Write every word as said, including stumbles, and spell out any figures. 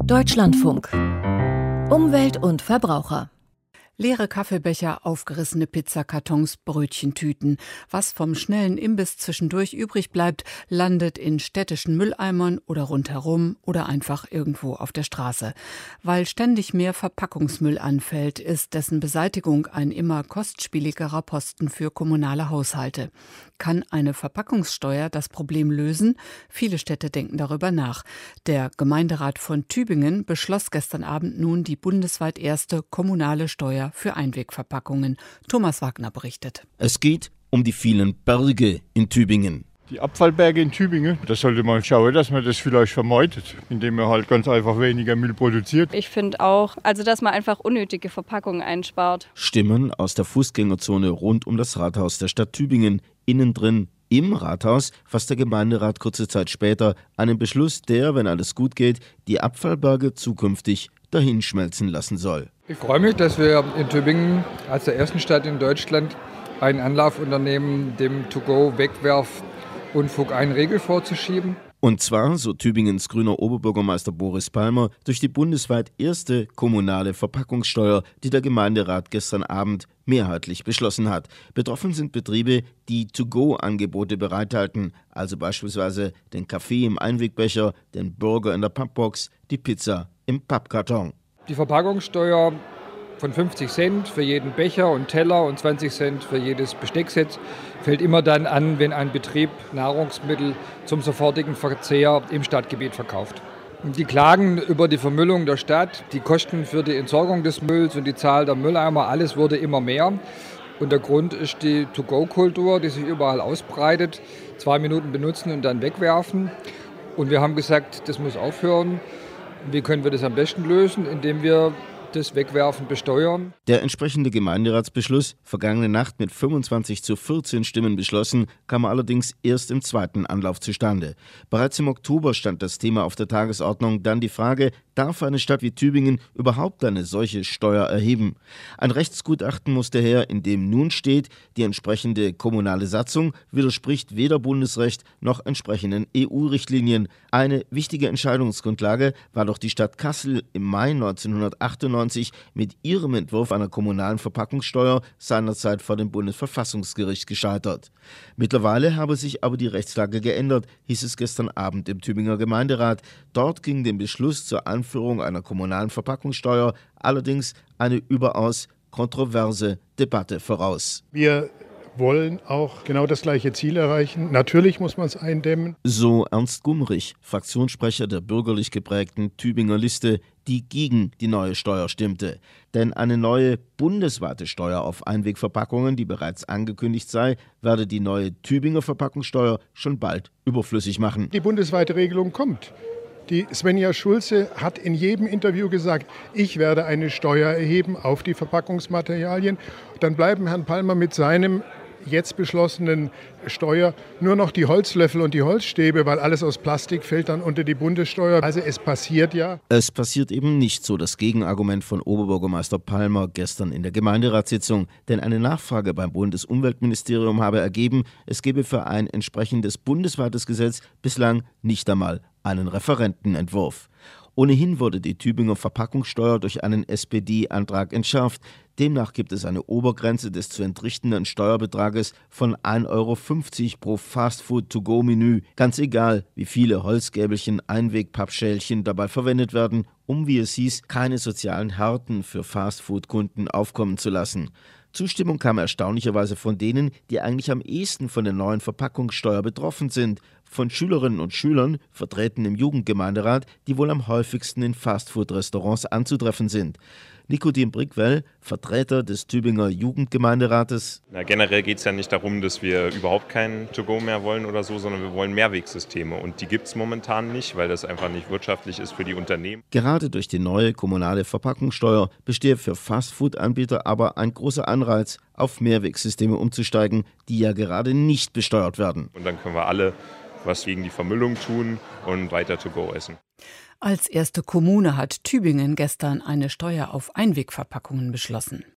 Deutschlandfunk. Umwelt und Verbraucher. Leere Kaffeebecher, aufgerissene Pizzakartons, Brötchentüten. Was vom schnellen Imbiss zwischendurch übrig bleibt, landet in städtischen Mülleimern oder rundherum oder einfach irgendwo auf der Straße. Weil ständig mehr Verpackungsmüll anfällt, ist dessen Beseitigung ein immer kostspieligerer Posten für kommunale Haushalte. Kann eine Verpackungssteuer das Problem lösen? Viele Städte denken darüber nach. Der Gemeinderat von Tübingen beschloss gestern Abend nun die bundesweit erste kommunale Steuer für Einwegverpackungen. Thomas Wagner berichtet. Es geht um die vielen Berge in Tübingen. Die Abfallberge in Tübingen, da sollte man schauen, dass man das vielleicht vermeidet, indem man halt ganz einfach weniger Müll produziert. Ich finde auch, also dass man einfach unnötige Verpackungen einspart. Stimmen aus der Fußgängerzone rund um das Rathaus der Stadt Tübingen. Innen drin im Rathaus fasst der Gemeinderat kurze Zeit später einen Beschluss, der, wenn alles gut geht, die Abfallberge zukünftig dahinschmelzen lassen soll. Ich freue mich, dass wir in Tübingen als der ersten Stadt in Deutschland einen Anlauf unternehmen, dem To-Go-Wegwerf-Unfug einen Riegel vorzuschieben. Und zwar, so Tübingens grüner Oberbürgermeister Boris Palmer, durch die bundesweit erste kommunale Verpackungssteuer, die der Gemeinderat gestern Abend mehrheitlich beschlossen hat. Betroffen sind Betriebe, die To-Go-Angebote bereithalten, also beispielsweise den Kaffee im Einwegbecher, den Burger in der Pappbox, die Pizza im Pappkarton. Die Verpackungssteuer von fünfzig Cent für jeden Becher und Teller und zwanzig Cent für jedes Besteckset fällt immer dann an, wenn ein Betrieb Nahrungsmittel zum sofortigen Verzehr im Stadtgebiet verkauft. Die Klagen über die Vermüllung der Stadt, die Kosten für die Entsorgung des Mülls und die Zahl der Mülleimer, alles wurde immer mehr. Und der Grund ist die To-Go-Kultur, die sich überall ausbreitet. Zwei Minuten benutzen und dann wegwerfen. Und wir haben gesagt, das muss aufhören. Wie können wir das am besten lösen? Indem wir das Wegwerfen besteuern. Der entsprechende Gemeinderatsbeschluss, vergangene Nacht mit fünfundzwanzig zu vierzehn Stimmen beschlossen, kam allerdings erst im zweiten Anlauf zustande. Bereits im Oktober stand das Thema auf der Tagesordnung, dann die Frage, darf eine Stadt wie Tübingen überhaupt eine solche Steuer erheben? Ein Rechtsgutachten musste her, in dem nun steht, die entsprechende kommunale Satzung widerspricht weder Bundesrecht noch entsprechenden E U-Richtlinien. Eine wichtige Entscheidungsgrundlage war doch die Stadt Kassel im Mai neunzehnhundertachtundneunzig mit ihrem Entwurf einer kommunalen Verpackungssteuer seinerzeit vor dem Bundesverfassungsgericht gescheitert. Mittlerweile habe sich aber die Rechtslage geändert, hieß es gestern Abend im Tübinger Gemeinderat. Dort ging dem Beschluss zur Einführung einer kommunalen Verpackungssteuer allerdings eine überaus kontroverse Debatte voraus. Wir wollen auch genau das gleiche Ziel erreichen. Natürlich muss man es eindämmen. So Ernst Gumrich, Fraktionssprecher der bürgerlich geprägten Tübinger Liste, die gegen die neue Steuer stimmte. Denn eine neue bundesweite Steuer auf Einwegverpackungen, die bereits angekündigt sei, werde die neue Tübinger Verpackungssteuer schon bald überflüssig machen. Die bundesweite Regelung kommt. Die Svenja Schulze hat in jedem Interview gesagt, ich werde eine Steuer erheben auf die Verpackungsmaterialien. Dann bleiben Herrn Palmer mit seinem jetzt beschlossenen Steuer nur noch die Holzlöffel und die Holzstäbe, weil alles aus Plastik fällt dann unter die Bundessteuer. Also es passiert ja. Es passiert eben nicht, so das Gegenargument von Oberbürgermeister Palmer gestern in der Gemeinderatssitzung. Denn eine Nachfrage beim Bundesumweltministerium habe ergeben, es gebe für ein entsprechendes bundesweites Gesetz bislang nicht einmal einen Referentenentwurf. Ohnehin wurde die Tübinger Verpackungssteuer durch einen S P D-Antrag entschärft. Demnach gibt es eine Obergrenze des zu entrichtenden Steuerbetrages von ein Euro fünfzig pro Fastfood-to-go-Menü. Ganz egal, wie viele Holzgäbelchen, Einwegpappschälchen dabei verwendet werden, um, wie es hieß, keine sozialen Härten für Fastfood-Kunden aufkommen zu lassen. Zustimmung kam erstaunlicherweise von denen, die eigentlich am ehesten von der neuen Verpackungssteuer betroffen sind. Von Schülerinnen und Schülern, vertreten im Jugendgemeinderat, die wohl am häufigsten in Fastfood-Restaurants anzutreffen sind. Nikodem Brickwell, Vertreter des Tübinger Jugendgemeinderates. Na, generell geht es ja nicht darum, dass wir überhaupt kein To-Go mehr wollen oder so, sondern wir wollen Mehrwegsysteme. Und die gibt es momentan nicht, weil das einfach nicht wirtschaftlich ist für die Unternehmen. Gerade durch die neue kommunale Verpackungssteuer bestehe für Fastfood-Anbieter aber ein großer Anreiz, auf Mehrwegsysteme umzusteigen, die ja gerade nicht besteuert werden. Und dann können wir alle was gegen die Vermüllung tun und weiter To-Go essen. Als erste Kommune hat Tübingen gestern eine Steuer auf Einwegverpackungen beschlossen.